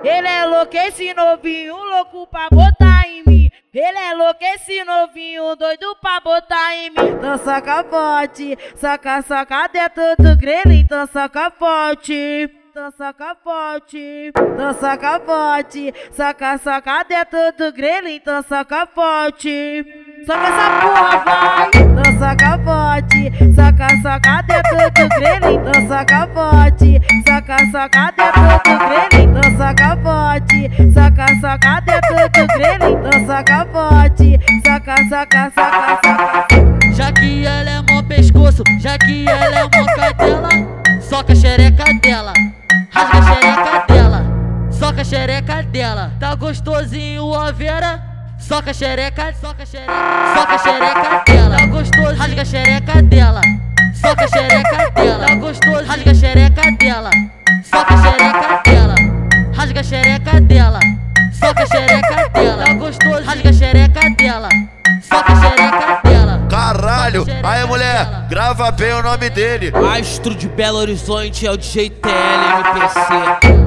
Ele é louco, esse novinho, louco pra botar em mim. Ele é louco, esse novinho, doido pra botar em mim. Então saca forte, saca dentro do grelho, então saca forte. Então saca forte, então saca forte, saca dentro do grelho, então saca forte. Soca essa porra, vai! Então saca forte, saca dentro do grelho, então saca forte, saca dentro do grelho, então saca forte, saca dentro do grelho, então saca forte, saca. Já que ela é mó pescoço, já que ela é mó cadela, soca a xereca dela, rasga a xereca dela, soca a xereca dela. Tá gostosinho a Vera, soca a xereca dela. Tá gostoso, rasga a xereca dela, soca a xereca dela. Tá gostoso, rasga a xereca dela, soca a xereca dela, rasga a xereca dela, soca a xereca dela. Tá gostoso, rasga a xereca dela, soca a xereca dela. Caralho, aí mulher, grava bem o nome dele. Astro de Belo Horizonte é o DJ TL MPC.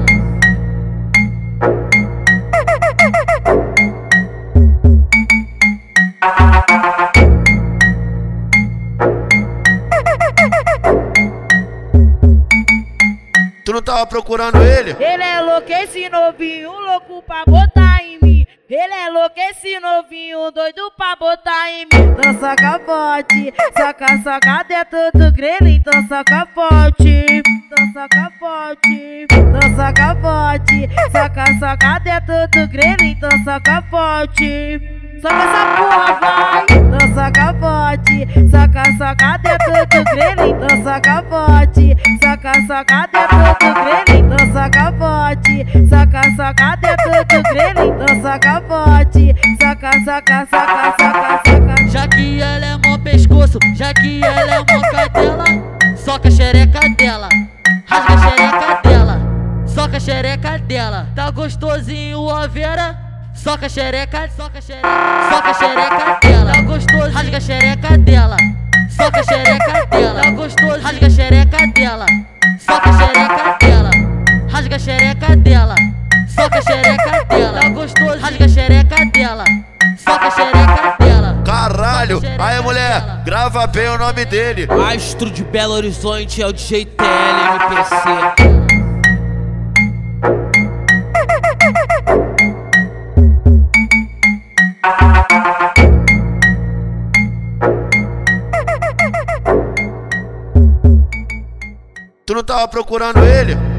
Tu não tava procurando ele? Ele é louco, esse novinho, louco pra botar em mim. Ele é louco, esse novinho, doido pra botar em mim. Então saca forte, saca dentro do grelho, então saca forte. Então saca forte, então saca forte, saca dentro do grelho, então saca forte. Soca essa porra, vai! Então saca forte, saca dentro do grelho, então saca forte, saca dentro do grelho, então saca forte, saca dentro do grelho, então saca forte, saca. Já que ela é mó pescoço, já que ela é mó cadela, soca a xereca dela, rasga a xereca dela, soca a xereca dela. Tá gostosinho a Vera, soca a xereca dela. Tá gostoso, rasga a xereca dela, soca a xereca dela. Tá gostoso, rasga a xereca dela, soca a xereca dela, rasga a xereca dela, soca a xereca dela. Tá gostoso, rasga a xereca dela, soca a xereca dela. Caralho, aí mulher, grava bem o nome dele. Astro de Belo Horizonte é o DJ TL MPC. Tu não tava procurando ele?